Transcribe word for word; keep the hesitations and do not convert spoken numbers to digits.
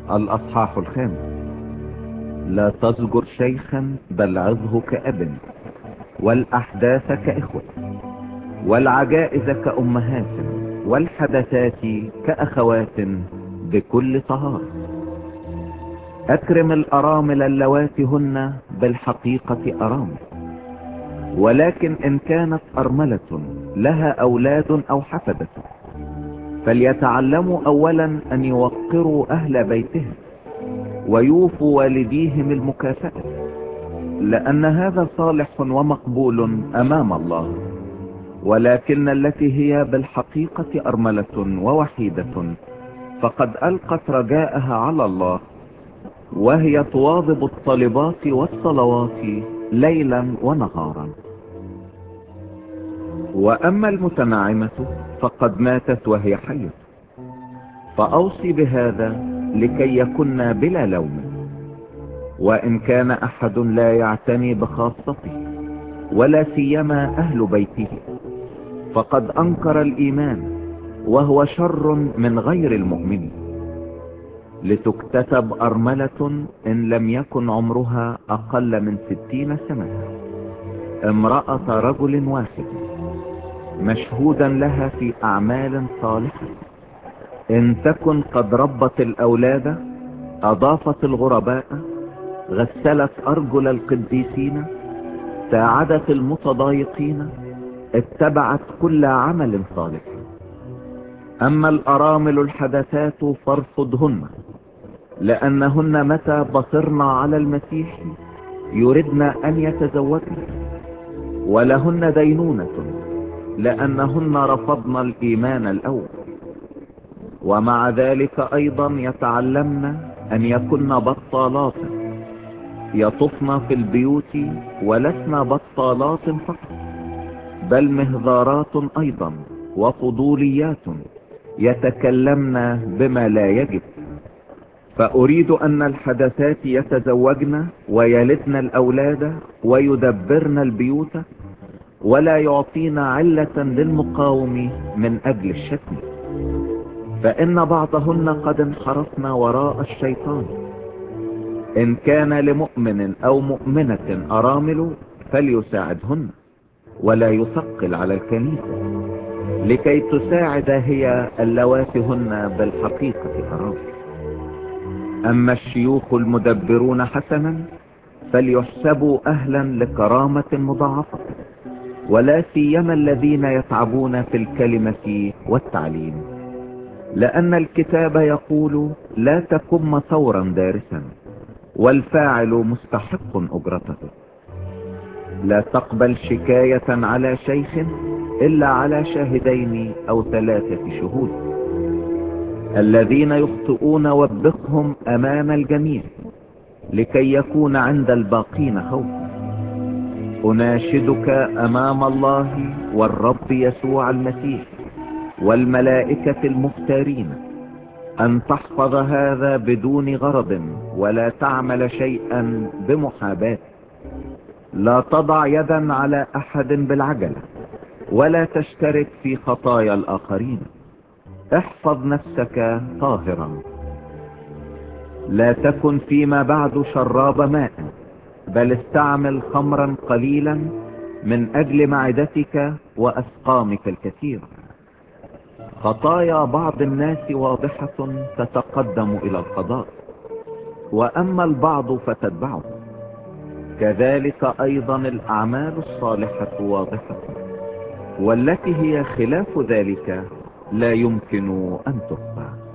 الأصحاح الخامس. لا تزجر شيخا بل عظه كأب، والأحداث كإخوة، والعجائز كأمهات، والحدثات كأخوات بكل طهارة. أكرم الأرامل اللواتي هن بالحقيقة أرامل، ولكن إن كانت أرملة لها أولاد أو حفدة فليتعلموا أولا أن يوقروا أهل بيتهم ويوفوا والديهم المكافأة، لأن هذا صالح ومقبول أمام الله. ولكن التي هي بالحقيقة أرملة ووحيدة فقد ألقت رجاءها على الله، وهي تواظب الطلبات والصلوات ليلا ونهارا. وأما المتنعمة فقد ماتت وهي حية، فأوصي بهذا لكي يكن بلا لوم. وإن كان أحد لا يعتني بخاصته ولا سيما أهل بيته فقد أنكر الإيمان، وهو شر من غير المؤمن. لتكتسب أرملة إن لم يكن عمرها أقل من ستين سنة، امرأة رجل واحد، مشهودا لها في أعمال صالحة، إن تكن قد ربت الأولاد، أضافت الغرباء، غسلت أرجل القديسين، ساعدت المتضايقين، اتبعت كل عمل صالح. أما الأرامل الحدثات فارفضهن، لأنهن متى بصرن على المسيح يردن أن يتزوجن، ولهن دينونة لأنهن رفضن الإيمان الأول. ومع ذلك أيضا يتعلمن أن يكن بطالات، يطفن في البيوت ولسن بطالات فقط، بل مهذارات أيضا وفضوليات، يتكلمن بما لا يجب. فأريد أن الحدثات يتزوجن ويلدن الأولاد ويدبرن البيوت، ولا يعطين علة للمقاوم من أجل الشتم، فإن بعضهن قد انحرفن وراء الشيطان. إن كان لمؤمن أو مؤمنة أرامل فليساعدهن، ولا يثقل على الكنيسة، لكي تساعد هي اللواتي هن بالحقيقة أرامل. أما الشيوخ المدبرون حسنا فليحسبوا أهلا لكرامة مضاعفة، ولا سيما الذين يتعبون في الكلمة والتعليم، لأن الكتاب يقول: لا تكن ثورا دارسا، والفاعل مستحق أجرته. لا تقبل شكاية على شيخ إلا على شاهدين أو ثلاثة شهود. الذين يخطئون وبخهم أمام الجميع، لكي يكون عند الباقين خوف. أناشدك أمام الله والرب يسوع المسيح والملائكة المختارين أن تحفظ هذا بدون غرض، ولا تعمل شيئا بمحاباة. لا تضع يدا على أحد بالعجلة، ولا تشترك في خطايا الآخرين. احفظ نفسك طاهرا. لا تكن فيما بعد شراب ماء، بل استعمل خمرا قليلا من أجل معدتك وأسقامك الكثيرة. خطايا بعض الناس واضحة تتقدم إلى القضاء، وأما البعض فتتبعه. كذلك أيضا الأعمال الصالحة واضحة، والتي هي خلاف ذلك لا يمكن أن تخفى.